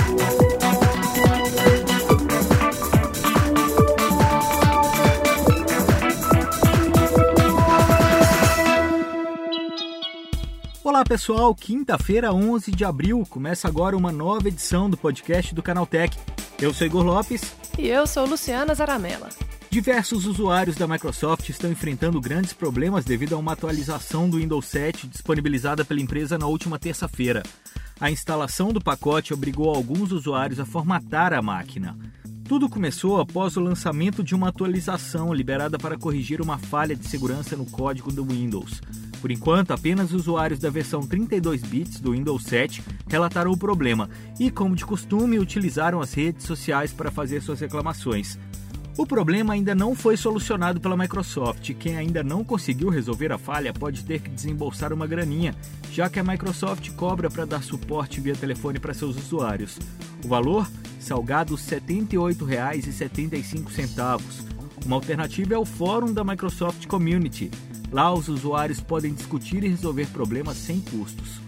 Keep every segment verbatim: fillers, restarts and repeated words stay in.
Olá pessoal, quinta-feira, onze de abril, começa agora uma nova edição do podcast do Canaltech. Eu sou Igor Lopes. E eu sou Luciana Zaramella. Diversos usuários da Microsoft estão enfrentando grandes problemas devido a uma atualização do Windows sete disponibilizada pela empresa na última terça-feira. A instalação do pacote obrigou alguns usuários a formatar a máquina. Tudo começou após o lançamento de uma atualização liberada para corrigir uma falha de segurança no código do Windows. Por enquanto, apenas usuários da versão trinta e dois bits do Windows sete relataram o problema e, como de costume, utilizaram as redes sociais para fazer suas reclamações. O problema ainda não foi solucionado pela Microsoft e quem ainda não conseguiu resolver a falha pode ter que desembolsar uma graninha, já que a Microsoft cobra para dar suporte via telefone para seus usuários. O valor? Salgado setenta e oito reais e setenta e cinco centavos. Uma alternativa é o fórum da Microsoft Community. Lá os usuários podem discutir e resolver problemas sem custos.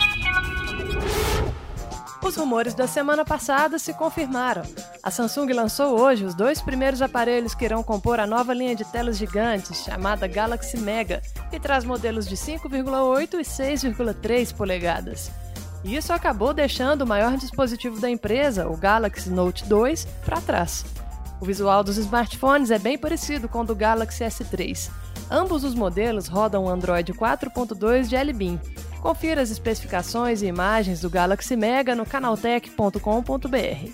Os rumores da semana passada se confirmaram. A Samsung lançou hoje os dois primeiros aparelhos que irão compor a nova linha de telas gigantes, chamada Galaxy Mega, que traz modelos de cinco vírgula oito e seis vírgula três polegadas. Isso acabou deixando o maior dispositivo da empresa, o Galaxy Note dois, para trás. O visual dos smartphones é bem parecido com o do Galaxy S três. Ambos os modelos rodam o Android quatro ponto dois Jelly Bean. Confira as especificações e imagens do Galaxy Mega no canaltech ponto com ponto b r.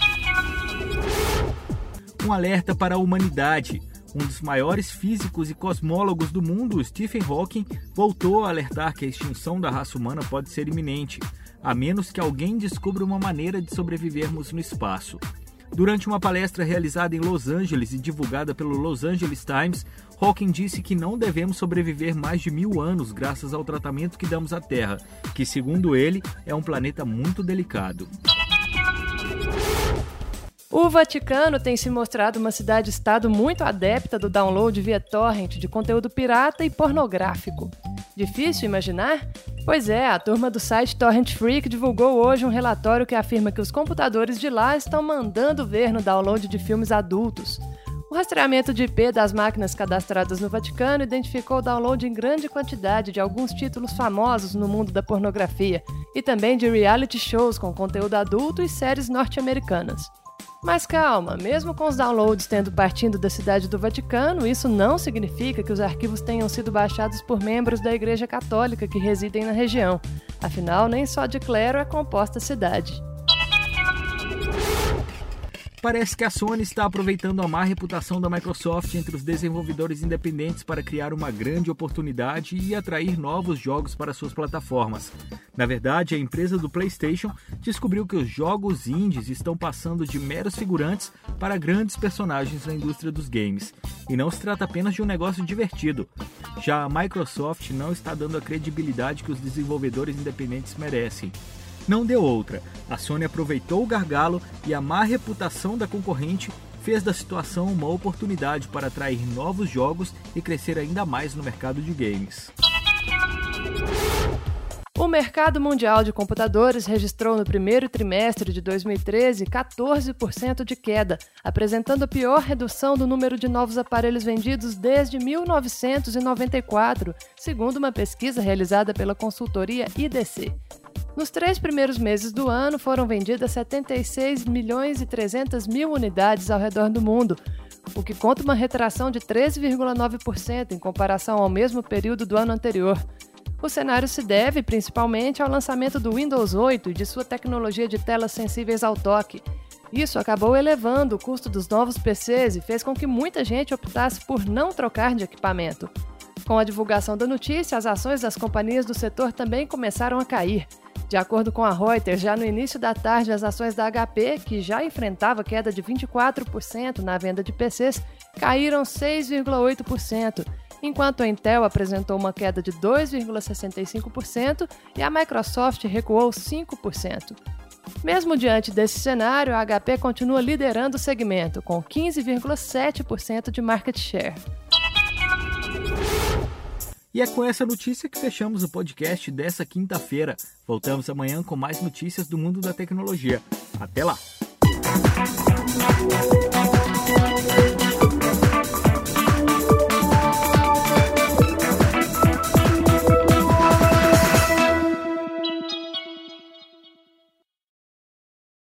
Um alerta para a humanidade. Um dos maiores físicos e cosmólogos do mundo, Stephen Hawking, voltou a alertar que a extinção da raça humana pode ser iminente, a menos que alguém descubra uma maneira de sobrevivermos no espaço. Durante uma palestra realizada em Los Angeles e divulgada pelo Los Angeles Times, Hawking disse que não devemos sobreviver mais de mil anos graças ao tratamento que damos à Terra, que, segundo ele, é um planeta muito delicado. O Vaticano tem se mostrado uma cidade-estado muito adepta do download via torrent de conteúdo pirata e pornográfico. Difícil imaginar? Pois é, a turma do site Torrent Freak divulgou hoje um relatório que afirma que os computadores de lá estão mandando ver no download de filmes adultos. O rastreamento de I P das máquinas cadastradas no Vaticano identificou o download em grande quantidade de alguns títulos famosos no mundo da pornografia e também de reality shows com conteúdo adulto e séries norte-americanas. Mas calma, mesmo com os downloads tendo partindo da cidade do Vaticano, isso não significa que os arquivos tenham sido baixados por membros da Igreja Católica que residem na região. Afinal, nem só de clero é composta a cidade. Parece que a Sony está aproveitando a má reputação da Microsoft entre os desenvolvedores independentes para criar uma grande oportunidade e atrair novos jogos para suas plataformas. Na verdade, a empresa do PlayStation descobriu que os jogos indies estão passando de meros figurantes para grandes personagens na indústria dos games. E não se trata apenas de um negócio divertido. Já a Microsoft não está dando a credibilidade que os desenvolvedores independentes merecem. Não deu outra. A Sony aproveitou o gargalo e a má reputação da concorrente fez da situação uma oportunidade para atrair novos jogos e crescer ainda mais no mercado de games. O mercado mundial de computadores registrou no primeiro trimestre de dois mil e treze quatorze por cento de queda, apresentando a pior redução do número de novos aparelhos vendidos desde mil novecentos e noventa e quatro, segundo uma pesquisa realizada pela consultoria I D C. Nos três primeiros meses do ano foram vendidas setenta e seis milhões e trezentas mil unidades ao redor do mundo, o que conta uma retração de treze vírgula nove por cento em comparação ao mesmo período do ano anterior. O cenário se deve principalmente ao lançamento do Windows oito e de sua tecnologia de telas sensíveis ao toque. Isso acabou elevando o custo dos novos P Cs e fez com que muita gente optasse por não trocar de equipamento. Com a divulgação da notícia, as ações das companhias do setor também começaram a cair. De acordo com a Reuters, já no início da tarde, as ações da H P, que já enfrentava queda de vinte e quatro por cento na venda de P Cs, caíram seis vírgula oito por cento, enquanto a Intel apresentou uma queda de dois vírgula sessenta e cinco por cento e a Microsoft recuou cinco por cento. Mesmo diante desse cenário, a H P continua liderando o segmento, com quinze vírgula sete por cento de market share. E é com essa notícia que fechamos o podcast dessa quinta-feira. Voltamos amanhã com mais notícias do mundo da tecnologia. Até lá!